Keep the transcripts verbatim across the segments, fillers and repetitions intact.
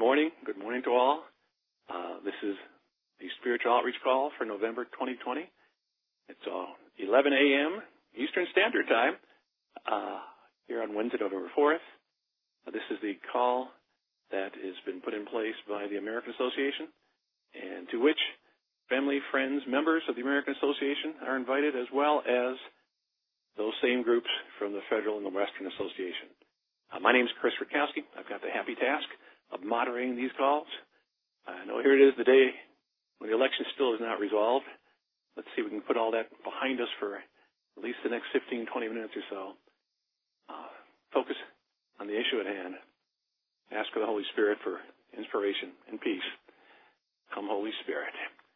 morning. Good morning to all. Uh, this is the spiritual outreach call for November twenty twenty. It's uh, eleven a.m. Eastern Standard Time uh, here on Wednesday, November fourth. Uh, this is the call that has been put in place by the American Association, and to which family, friends, members of the American Association are invited, as well as those same groups from the Federal and the Western Association. Uh, my name is Chris Rutkowski. I've got the happy task of moderating these calls. I know here it is, the day when the election still is not resolved. Let's see if we can put all that behind us for at least the next fifteen, twenty minutes or so. Uh, focus on the issue at hand. Ask for the Holy Spirit for inspiration and peace. Come, Holy Spirit.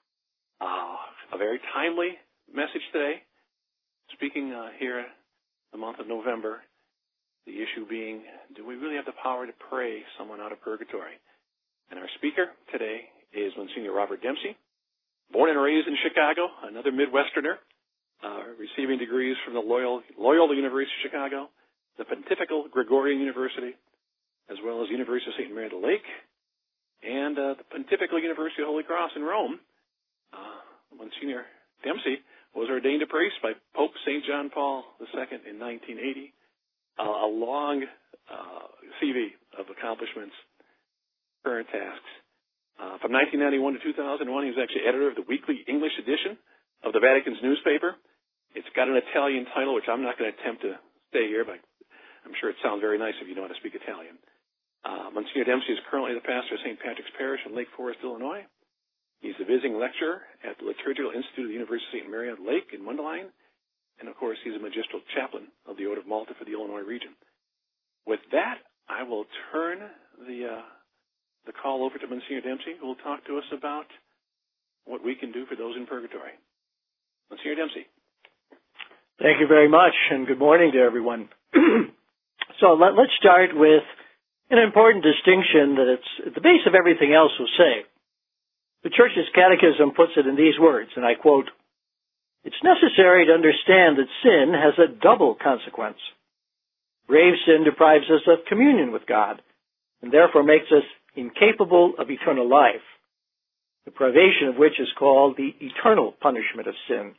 Uh, a very timely message today. Speaking uh, here the month of November, the issue being, do we really have the power to pray someone out of purgatory? And our speaker today is Monsignor Robert Dempsey, born and raised in Chicago, another Midwesterner, uh, receiving degrees from the Loyola, Loyola University of Chicago, the Pontifical Gregorian University, as well as University of Saint Mary of the Lake, and uh, the Pontifical University of Holy Cross in Rome. Uh, Monsignor Dempsey was ordained a priest by Pope Saint John Paul the Second in nineteen eighty. Uh, a long uh, C V of accomplishments, current tasks. Uh, from nineteen ninety-one to two thousand one, he was actually editor of the weekly English edition of the Vatican's newspaper. It's got an Italian title, which I'm not going to attempt to say here, but I'm sure it sounds very nice if you know how to speak Italian. Uh, Monsignor Dempsey is currently the pastor of Saint Patrick's Parish in Lake Forest, Illinois. He's a visiting lecturer at the Liturgical Institute of the University of Saint Mary of the Lake in Mundelein. And, of course, he's a magistral chaplain of the Order of Malta for the Illinois region. With that, I will turn the uh, the call over to Monsignor Dempsey, who will talk to us about what we can do for those in purgatory. Monsignor Dempsey. Thank you very much, and good morning to everyone. So let, let's start with an important distinction that it's at the base of everything else we'll say. The Church's Catechism puts it in these words, and I quote, "It's necessary to understand that sin has a double consequence. Grave sin deprives us of communion with God, and therefore makes us incapable of eternal life, the privation of which is called the eternal punishment of sin.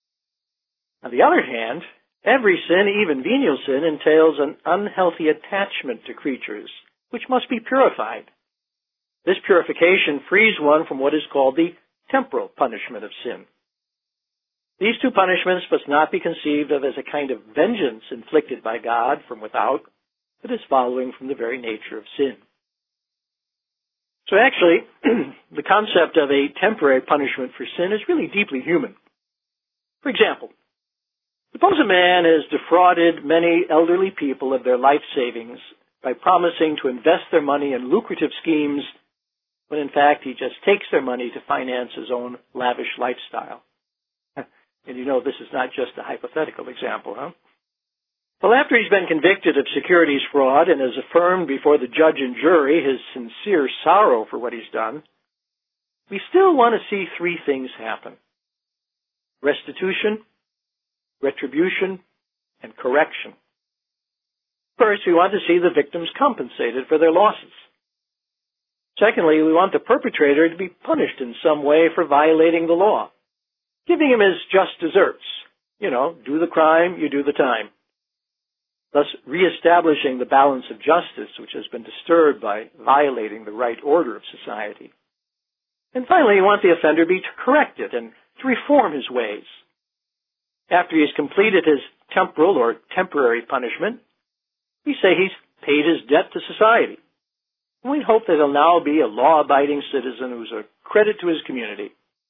On the other hand, every sin, even venial sin, entails an unhealthy attachment to creatures, which must be purified. This purification frees one from what is called the temporal punishment of sin. These two punishments must not be conceived of as a kind of vengeance inflicted by God from without, but as following from the very nature of sin." So actually, the concept of a temporary punishment for sin is really deeply human. For example, suppose a man has defrauded many elderly people of their life savings by promising to invest their money in lucrative schemes when in fact he just takes their money to finance his own lavish lifestyle. And you know this is not just a hypothetical example, huh? Well, after he's been convicted of securities fraud and has affirmed before the judge and jury his sincere sorrow for what he's done, we still want to see three things happen: restitution, retribution, and correction. First, we want to see the victims compensated for their losses. Secondly, we want the perpetrator to be punished in some way for violating the law, giving him his just deserts. You know, do the crime, you do the time. Thus, reestablishing the balance of justice, which has been disturbed by violating the right order of society. And finally, we want the offender to be corrected and to reform his ways. After he's completed his temporal or temporary punishment, we say he's paid his debt to society. And we hope that he'll now be a law-abiding citizen who's a credit to his community.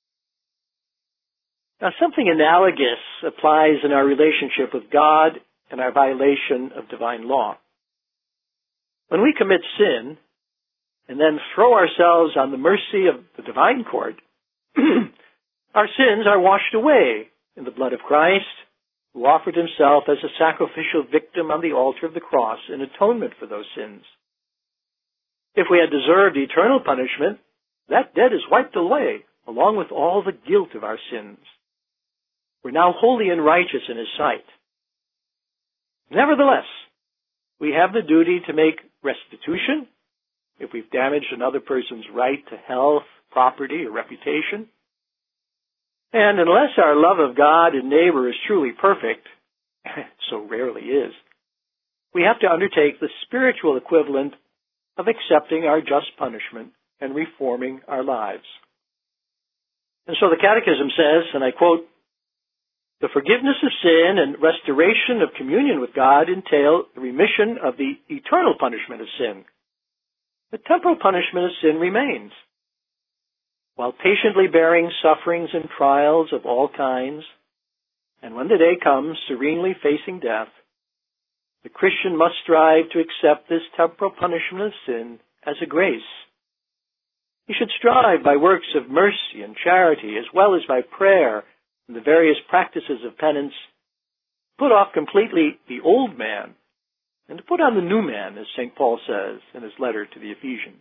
Now, something analogous applies in our relationship with God and our violation of divine law. When we commit sin and then throw ourselves on the mercy of the divine court, our sins are washed away in the blood of Christ, who offered himself as a sacrificial victim on the altar of the cross in atonement for those sins. If we had deserved eternal punishment, that debt is wiped away, along with all the guilt of our sins. We're now holy and righteous in his sight. Nevertheless, we have the duty to make restitution if we've damaged another person's right to health, property, or reputation. And unless our love of God and neighbor is truly perfect, so rarely is, we have to undertake the spiritual equivalent of accepting our just punishment and reforming our lives. And so the Catechism says, and I quote, "The forgiveness of sin and restoration of communion with God entail the remission of the eternal punishment of sin. The temporal punishment of sin remains. While patiently bearing sufferings and trials of all kinds, and when the day comes, serenely facing death, the Christian must strive to accept this temporal punishment of sin as a grace. He should strive by works of mercy and charity, as well as by prayer and the various practices of penance, put off completely the old man, and to put on the new man, as Saint Paul says in his letter to the Ephesians."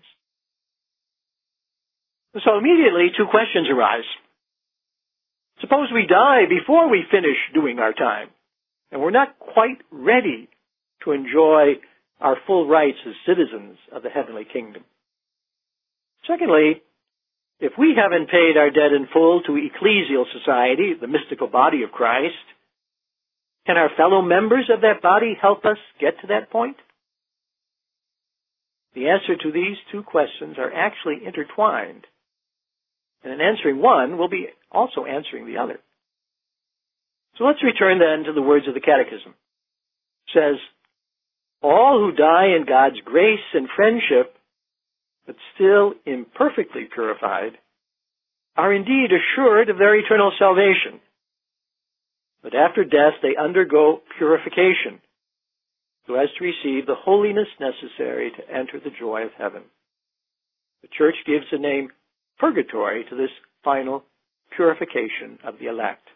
So immediately, two questions arise. Suppose we die before we finish doing our time, and we're not quite ready to enjoy our full rights as citizens of the heavenly kingdom. Secondly, if we haven't paid our debt in full to ecclesial society, the mystical body of Christ, can our fellow members of that body help us get to that point? The answer to these two questions are actually intertwined. And in answering one, we'll be also answering the other. So let's return then to the words of the Catechism. It says, "All who die in God's grace and friendship, but still imperfectly purified, are indeed assured of their eternal salvation. But after death they undergo purification, so as to receive the holiness necessary to enter the joy of heaven. The Church gives the name purgatory to this final purification of the elect."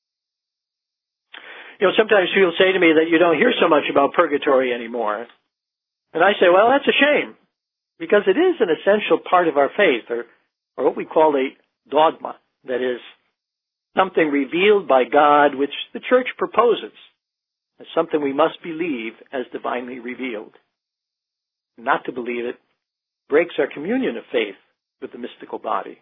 You know, sometimes people say to me that you don't hear so much about purgatory anymore. And I say, well, that's a shame, because it is an essential part of our faith, or, or what we call a dogma, that is, something revealed by God which the Church proposes as something we must believe as divinely revealed. Not to believe it breaks our communion of faith with the mystical body.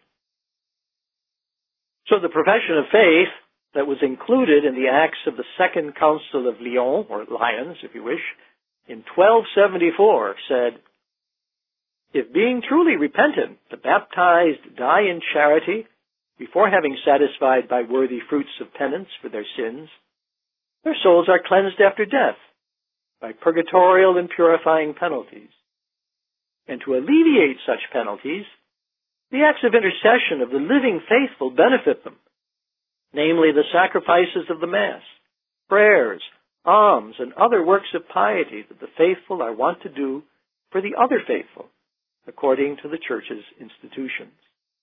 So the profession of faith that was included in the Acts of the Second Council of Lyon, or Lyons, if you wish, in twelve seventy-four said, "If being truly repentant, the baptized die in charity before having satisfied by worthy fruits of penance for their sins, their souls are cleansed after death by purgatorial and purifying penalties. And to alleviate such penalties, the acts of intercession of the living faithful benefit them, namely the sacrifices of the Mass, prayers, alms, and other works of piety that the faithful are wont to do for the other faithful, according to the Church's institutions."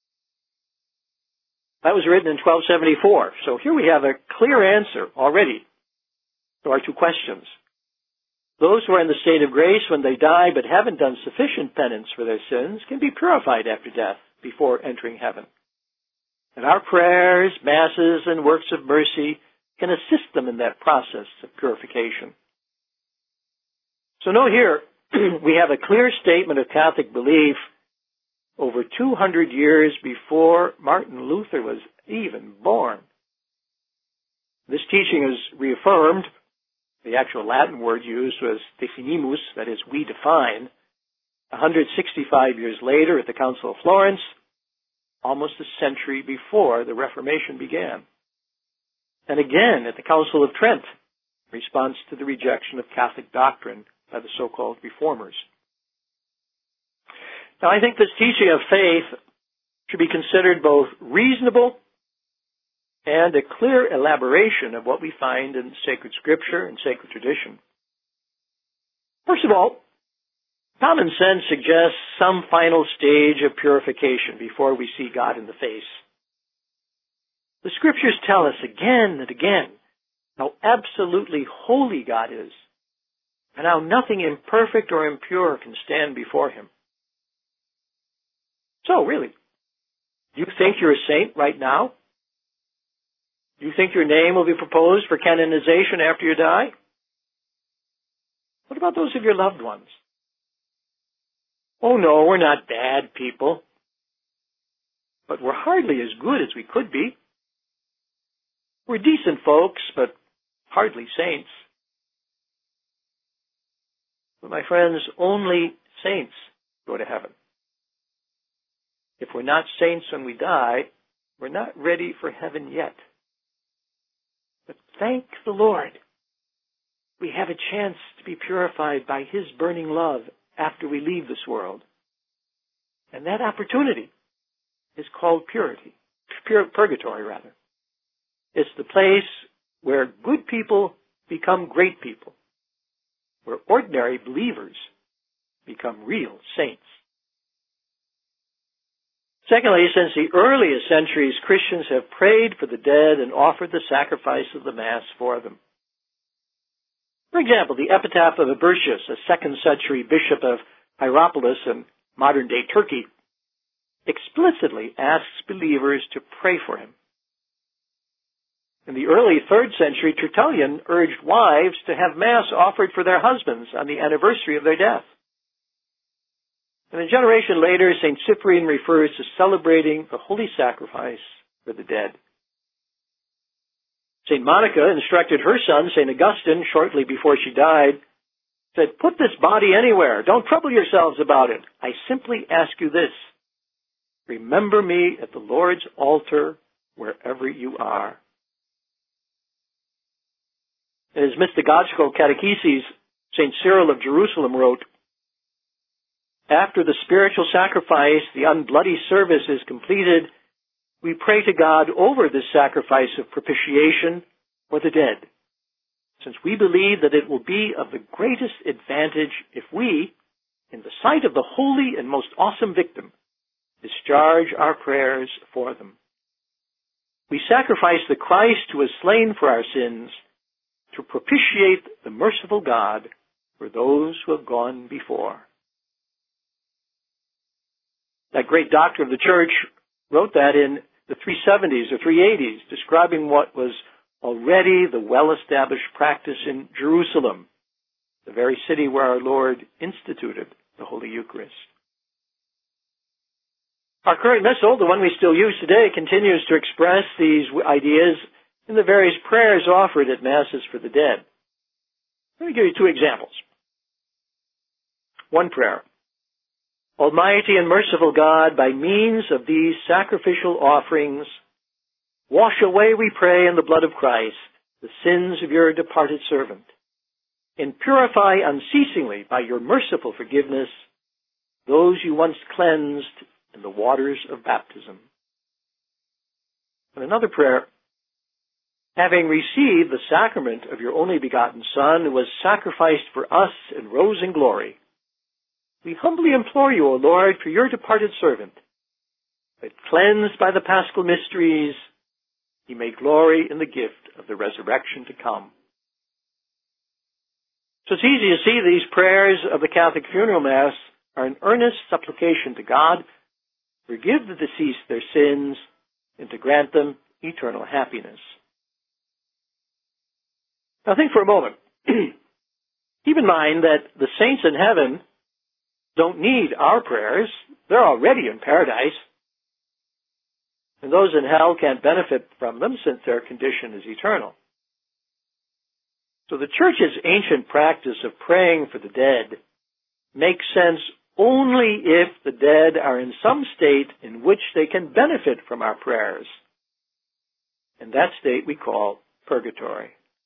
That was written in twelve seventy-four. So here we have a clear answer already to our two questions. Those who are in the state of grace when they die but haven't done sufficient penance for their sins can be purified after death before entering heaven. And our prayers, masses, and works of mercy can assist them in that process of purification. So note here, we have a clear statement of Catholic belief over two hundred years before Martin Luther was even born. This teaching is reaffirmed. The actual Latin word used was definimus, that is, we define, one hundred sixty-five years later at the Council of Florence, almost a century before the Reformation began. And again at the Council of Trent, in response to the rejection of Catholic doctrine by the so-called Reformers. Now, I think this teaching of faith should be considered both reasonable and a clear elaboration of what we find in sacred scripture and sacred tradition. First of all, common sense suggests some final stage of purification before we see God in the face. The scriptures tell us again and again how absolutely holy God is, and how nothing imperfect or impure can stand before him. So, really, do you think you're a saint right now? Do you think your name will be proposed for canonization after you die? What about those of your loved ones? Oh no, we're not bad people, but we're hardly as good as we could be. We're decent folks, but hardly saints. But my friends, only saints go to heaven. If we're not saints when we die, we're not ready for heaven yet. But thank the Lord, we have a chance to be purified by His burning love after we leave this world. And that opportunity is called purity, pur- purgatory rather. It's the place where good people become great people, where ordinary believers become real saints. Secondly, since the earliest centuries, Christians have prayed for the dead and offered the sacrifice of the Mass for them. For example, the epitaph of Abertius, a second century bishop of Hierapolis in modern-day Turkey, explicitly asks believers to pray for him. In the early third century, Tertullian urged wives to have Mass offered for their husbands on the anniversary of their death. And a generation later, Saint Cyprian refers to celebrating the holy sacrifice for the dead. Saint Monica instructed her son, Saint Augustine, shortly before she died, said, "Put this body anywhere. Don't trouble yourselves about it. I simply ask you this. Remember me at the Lord's altar wherever you are." In his mystagogical catechesis, Saint Cyril of Jerusalem wrote, "After the spiritual sacrifice, the unbloody service is completed, we pray to God over this sacrifice of propitiation for the dead, since we believe that it will be of the greatest advantage if we, in the sight of the holy and most awesome victim, discharge our prayers for them. We sacrifice the Christ who was slain for our sins to propitiate the merciful God for those who have gone before." That great doctor of the Church wrote that in the three seventies or three eighties, describing what was already the well-established practice in Jerusalem, the very city where our Lord instituted the Holy Eucharist. Our current missal, the one we still use today, continues to express these ideas in the various prayers offered at Masses for the dead. Let me give you two examples. One prayer. Almighty and merciful God, by means of these sacrificial offerings, wash away, we pray, in the blood of Christ, the sins of your departed servant, and purify unceasingly by your merciful forgiveness those you once cleansed in the waters of baptism. And another prayer. Having received the sacrament of your only begotten Son, who was sacrificed for us and rose in glory, we humbly implore you, O Lord, for your departed servant, that cleansed by the Paschal mysteries, he may glory in the gift of the resurrection to come. So it's easy to see these prayers of the Catholic funeral Mass are an earnest supplication to God to forgive the deceased their sins and to grant them eternal happiness. Now think for a moment. Keep in mind that the saints in heaven don't need our prayers. They're already in paradise. And those in hell can't benefit from them since their condition is eternal. So the Church's ancient practice of praying for the dead makes sense only if the dead are in some state in which they can benefit from our prayers. And that state we call purgatory.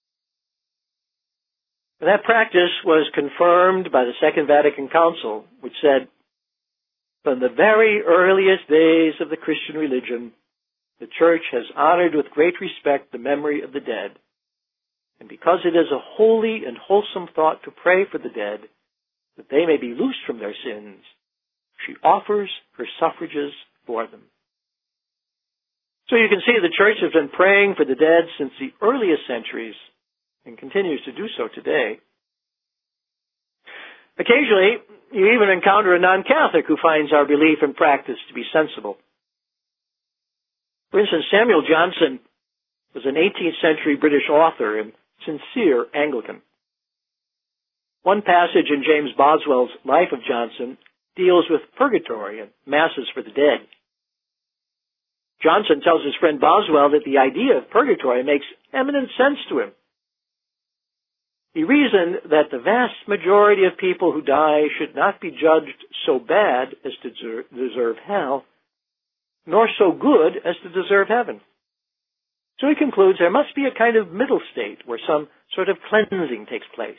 And that practice was confirmed by the Second Vatican Council, which said, "From the very earliest days of the Christian religion, the Church has honored with great respect the memory of the dead. And because it is a holy and wholesome thought to pray for the dead, that they may be loosed from their sins, she offers her suffrages for them." So you can see the Church has been praying for the dead since the earliest centuries and continues to do so today. Occasionally, you even encounter a non-Catholic who finds our belief and practice to be sensible. For instance, Samuel Johnson was an eighteenth century British author and sincere Anglican. One passage in James Boswell's Life of Johnson deals with purgatory and masses for the dead. Johnson tells his friend Boswell that the idea of purgatory makes eminent sense to him. He reasoned that the vast majority of people who die should not be judged so bad as to deserve hell, nor so good as to deserve heaven. So he concludes there must be a kind of middle state where some sort of cleansing takes place.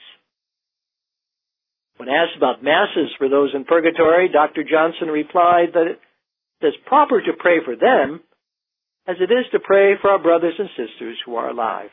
When asked about masses for those in purgatory, Doctor Johnson replied that it is as proper to pray for them as it is to pray for our brothers and sisters who are alive.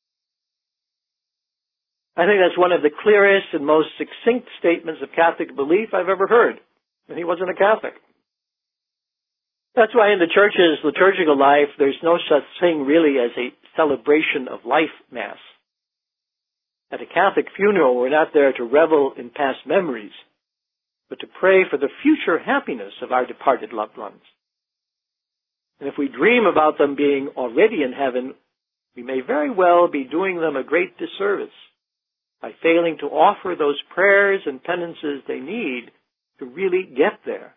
I think that's one of the clearest and most succinct statements of Catholic belief I've ever heard, and he wasn't a Catholic. That's why in the Church's liturgical life, there's no such thing really as a celebration of life Mass. At a Catholic funeral, we're not there to revel in past memories, but to pray for the future happiness of our departed loved ones. And if we dream about them being already in heaven, we may very well be doing them a great disservice by failing to offer those prayers and penances they need to really get there.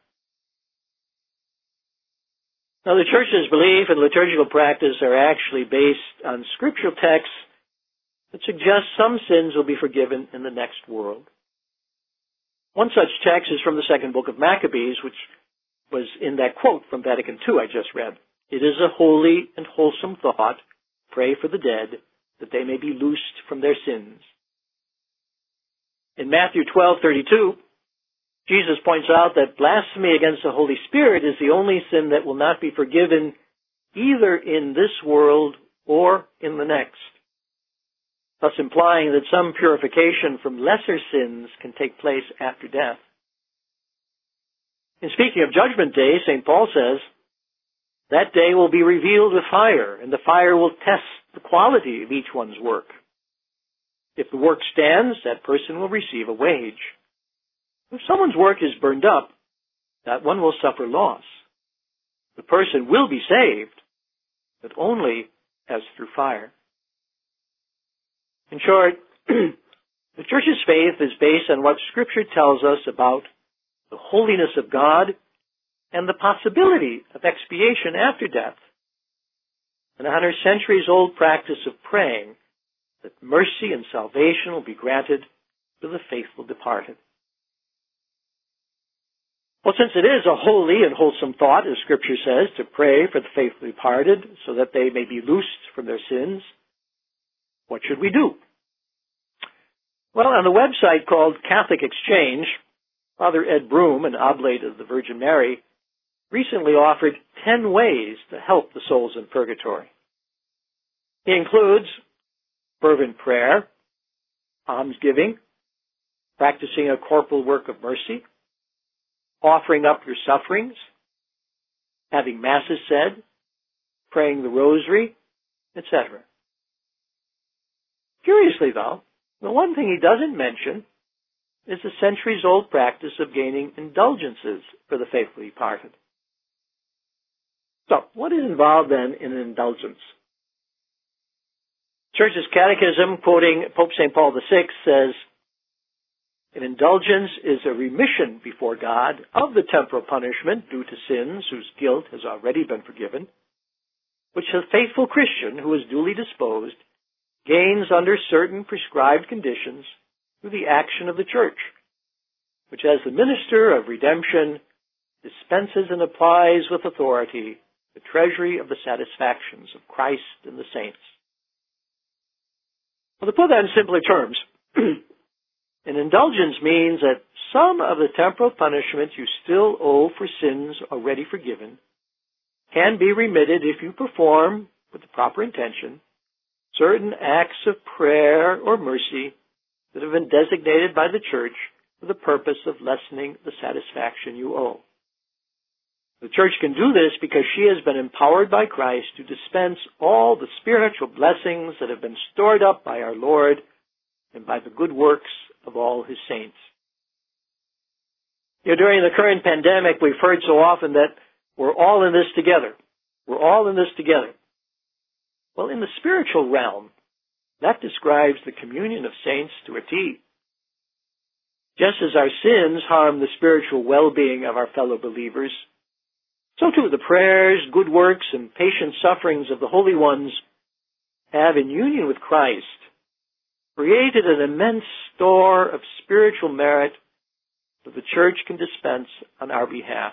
Now, the Church's belief and liturgical practice are actually based on scriptural texts that suggest some sins will be forgiven in the next world. One such text is from the second book of Maccabees, which was in that quote from Vatican Two I just read. It is a holy and wholesome thought, pray for the dead, that they may be loosed from their sins. In Matthew twelve thirty-two, Jesus points out that blasphemy against the Holy Spirit is the only sin that will not be forgiven either in this world or in the next, thus implying that some purification from lesser sins can take place after death. In speaking of Judgment Day, Saint Paul says, that day will be revealed with fire, and the fire will test the quality of each one's work. If the work stands, that person will receive a wage. If someone's work is burned up, that one will suffer loss. The person will be saved, but only as through fire. In short, the Church's faith is based on what Scripture tells us about the holiness of God and the possibility of expiation after death, and on her centuries-old practice of praying that mercy and salvation will be granted to the faithful departed. Well, since it is a holy and wholesome thought, as Scripture says, to pray for the faithful departed so that they may be loosed from their sins, what should we do? Well, on the website called Catholic Exchange, Father Ed Broom, an oblate of the Virgin Mary, recently offered ten ways to help the souls in purgatory. He includes fervent prayer, almsgiving, practicing a corporal work of mercy, offering up your sufferings, having masses said, praying the rosary, et cetera. Curiously, though, the one thing he doesn't mention is the centuries-old practice of gaining indulgences for the faithfully departed. So, what is involved then in an indulgence? Church's Catechism, quoting Pope Saint Paul the Sixth, says, an indulgence is a remission before God of the temporal punishment due to sins whose guilt has already been forgiven, which the faithful Christian who is duly disposed gains under certain prescribed conditions through the action of the Church, which as the minister of redemption dispenses and applies with authority the treasury of the satisfactions of Christ and the saints. Well, to put that in simpler terms, an indulgence means that some of the temporal punishment you still owe for sins already forgiven can be remitted if you perform, with the proper intention, certain acts of prayer or mercy that have been designated by the Church for the purpose of lessening the satisfaction you owe. The Church can do this because she has been empowered by Christ to dispense all the spiritual blessings that have been stored up by our Lord and by the good works of all His saints. You know, during the current pandemic, we've heard so often that we're all in this together. We're all in this together. Well, in the spiritual realm, that describes the communion of saints to a T. Just as our sins harm the spiritual well-being of our fellow believers, so too the prayers, good works, and patient sufferings of the holy ones have, in union with Christ, created an immense store of spiritual merit that the Church can dispense on our behalf.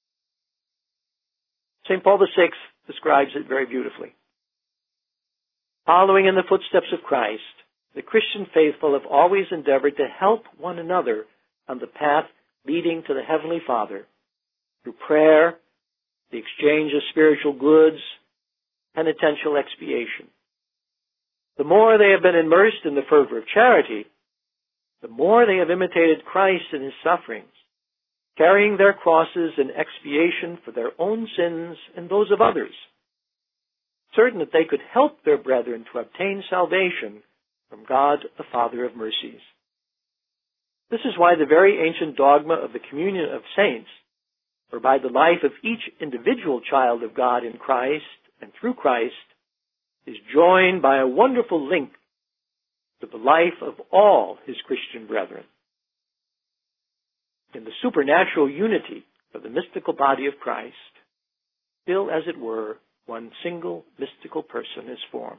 Saint Paul the Sixth describes it very beautifully. Following in the footsteps of Christ, the Christian faithful have always endeavored to help one another on the path leading to the Heavenly Father through prayer, the exchange of spiritual goods, penitential expiation. The more they have been immersed in the fervor of charity, the more they have imitated Christ in his sufferings, carrying their crosses in expiation for their own sins and those of others, certain that they could help their brethren to obtain salvation from God the Father of mercies. This is why the very ancient dogma of the communion of saints, whereby the life of each individual child of God in Christ and through Christ is joined by a wonderful link to the life of all his Christian brethren. In the supernatural unity of the mystical body of Christ, still, as it were, one single mystical person is formed.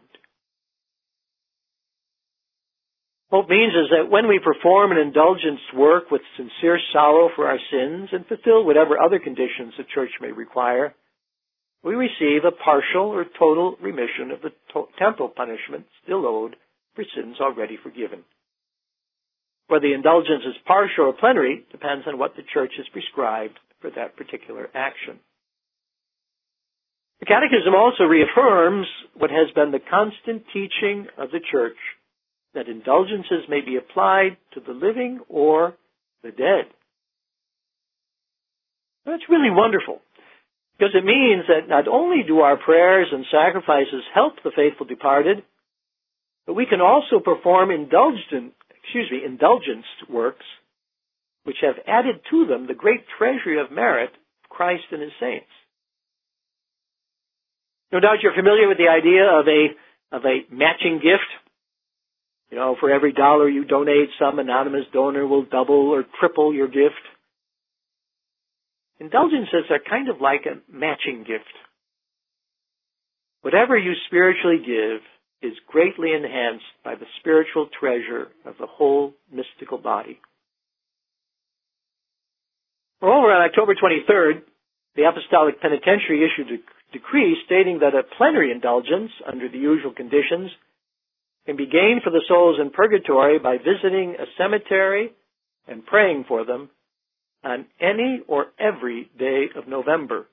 What it means is that when we perform an indulgence work with sincere sorrow for our sins and fulfill whatever other conditions the Church may require, we receive a partial or total remission of the to- temporal punishment still owed for sins already forgiven. Whether the indulgence is partial or plenary depends on what the Church has prescribed for that particular action. The Catechism also reaffirms what has been the constant teaching of the Church, that indulgences may be applied to the living or the dead. That's really wonderful, because it means that not only do our prayers and sacrifices help the faithful departed, but we can also perform indulgent, excuse me, indulgenced works which have added to them the great treasury of merit of Christ and his saints. No doubt you're familiar with the idea of a, of a matching gift. You know, for every dollar you donate, some anonymous donor will double or triple your gift. Indulgences are kind of like a matching gift. Whatever you spiritually give is greatly enhanced by the spiritual treasure of the whole mystical body. Moreover, on October twenty-third, the Apostolic Penitentiary issued a decree stating that a plenary indulgence, under the usual conditions, can be gained for the souls in purgatory by visiting a cemetery and praying for them on any or every day of November.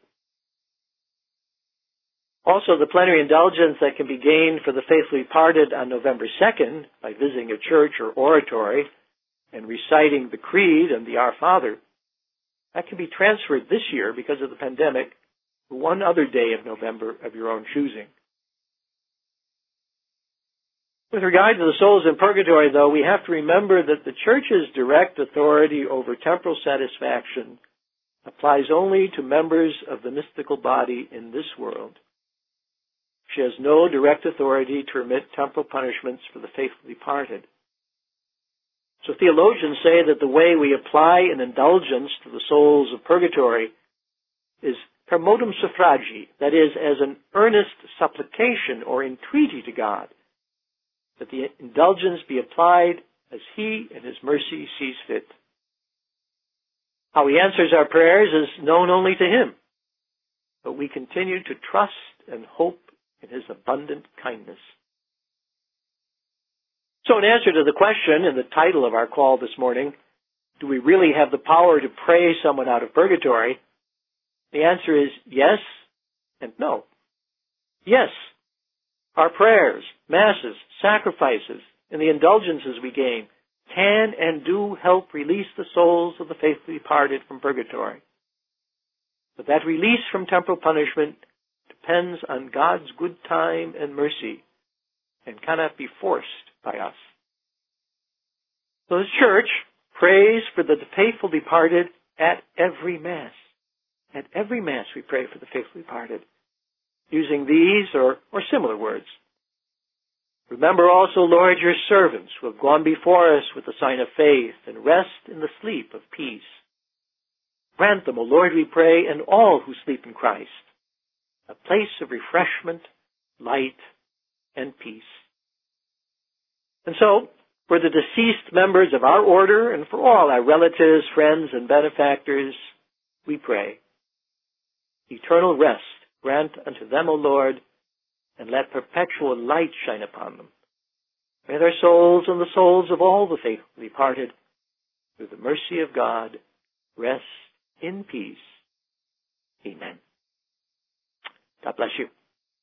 Also, the plenary indulgence that can be gained for the faithfully departed on November second by visiting a church or oratory and reciting the Creed and the Our Father, that can be transferred this year because of the pandemic to one other day of November of your own choosing. With regard to the souls in purgatory, though, we have to remember that the Church's direct authority over temporal satisfaction applies only to members of the mystical body in this world. She has no direct authority to remit temporal punishments for the faithfully departed. So theologians say that the way we apply an indulgence to the souls of purgatory is per modum suffragi, that is, as an earnest supplication or entreaty to God, that the indulgence be applied as he in his mercy sees fit. How he answers our prayers is known only to him, but we continue to trust and hope in his abundant kindness. So in answer to the question in the title of our call this morning, do we really have the power to pray someone out of purgatory? The answer is yes and no. Yes, our prayers, masses, sacrifices, and the indulgences we gain can and do help release the souls of the faithfully departed from purgatory. But that release from temporal punishment depends on God's good time and mercy and cannot be forced by us. So the Church prays for the faithful departed at every Mass. At every Mass we pray for the faithful departed, using these or, or similar words. Remember also, Lord, your servants who have gone before us with the sign of faith and rest in the sleep of peace. Grant them, O Lord, we pray, and all who sleep in Christ, a place of refreshment, light, and peace. And so, for the deceased members of our order and for all our relatives, friends, and benefactors, we pray. Eternal rest grant unto them, O Lord, and let perpetual light shine upon them. May their souls and the souls of all the faithfully departed, through the mercy of God, rest in peace. Amen. God bless you.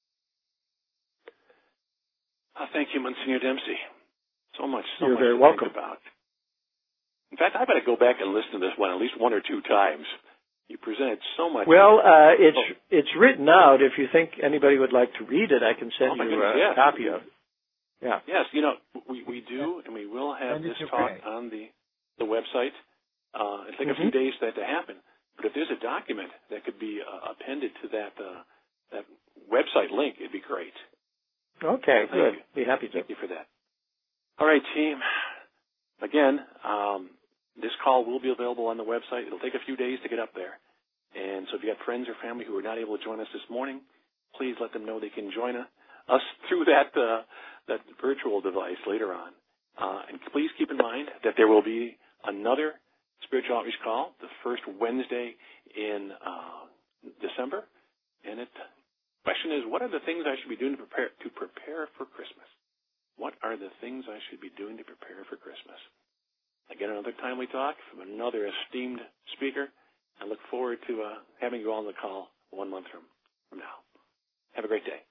Uh, thank you, Monsignor Dempsey. So much, so You're much very to welcome. think about. In fact, I better go back and listen to this one at least one or two times. You presented so much. Well, uh, it's oh. it's written out. If you think anybody would like to read it, I can send oh, my you goodness, a yes. copy of it. Yeah. Yes, you know, we, we do, and we will have this talk on the, the website. Uh, it'll take mm-hmm. a few days for that to happen. But if there's a document that could be uh, appended to that uh, that website link, it'd be great. Okay, so good. You. Be happy to. Thank you for that. All right, team. Again, um, this call will be available on the website. It'll take a few days to get up there. And so if you have friends or family who are not able to join us this morning, please let them know they can join us through that uh, that virtual device later on. Uh, and please keep in mind that there will be another spiritual outreach call the first Wednesday in uh, December. And it, the question is, what are the things I should be doing to prepare to prepare for Christmas? What are the things I should be doing to prepare for Christmas? Again, another timely talk from another esteemed speaker. I look forward to uh, having you all on the call one month from, from now. Have a great day.